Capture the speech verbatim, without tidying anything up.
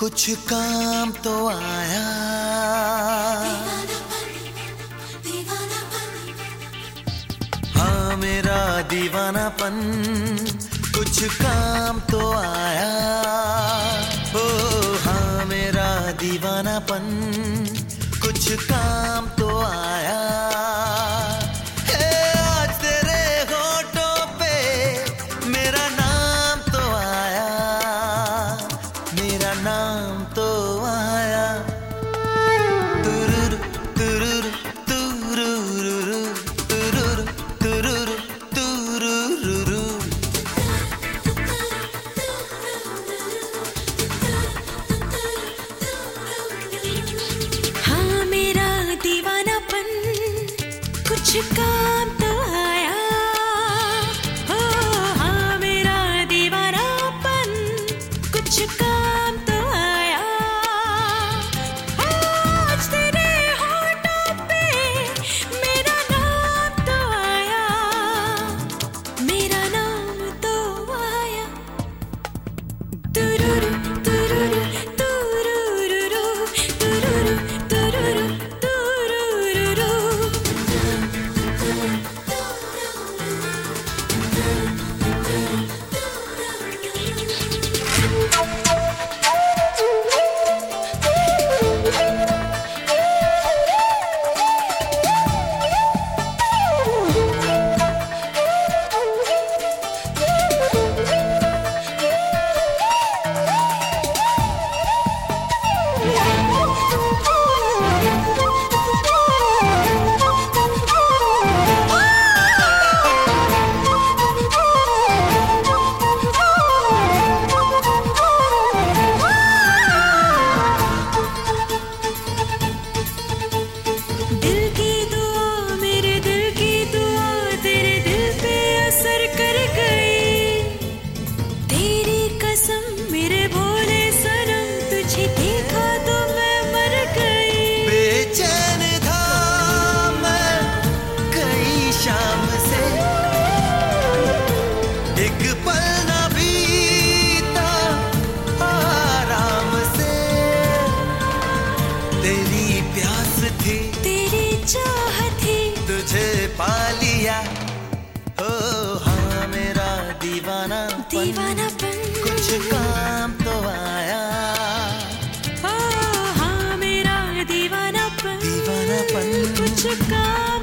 कुछ काम तो आया। हाँ मेरा दीवानापन कुछ काम तो आया। ओ हाँ मेरा दीवानापन कुछ काम तो आया। हे आज तेरे होठों पे मेरा नाम तो आया, मेरा नाम तो आया। तुरुरु तुरुरु तुरुरुरु तुरुरु तुरुरु तुरुरुरु। हाँ मेरा दीवानापन कुछ काम तो आया। हो हाँ मेरा दीवानापन कुछ काम तो आया। आज तेरे होठों पे मेरा नाम तो आया, मेरा नाम तो आया। तुरुरु तुरुरु तुरुरुरु तुरुरु तुरुरु तुरुरुरु। दिल की दुआ मेरे दिल की दुआ तेरे दिल पे असर कर गई। तेरी कसम मेरे भोले सनम तुझे देखा तो मैं मर गई। बेचैन था मैं कई शाम से, एक पल न बीता आराम से। तेरी प्यास थी तेरी चाह थी तुझे पा लिया। ओ हाँ मेरा दीवानापन दीवानापन कुछ काम तो आया। ओ हाँ मेरा दीवानापन दीवानापन कुछ काम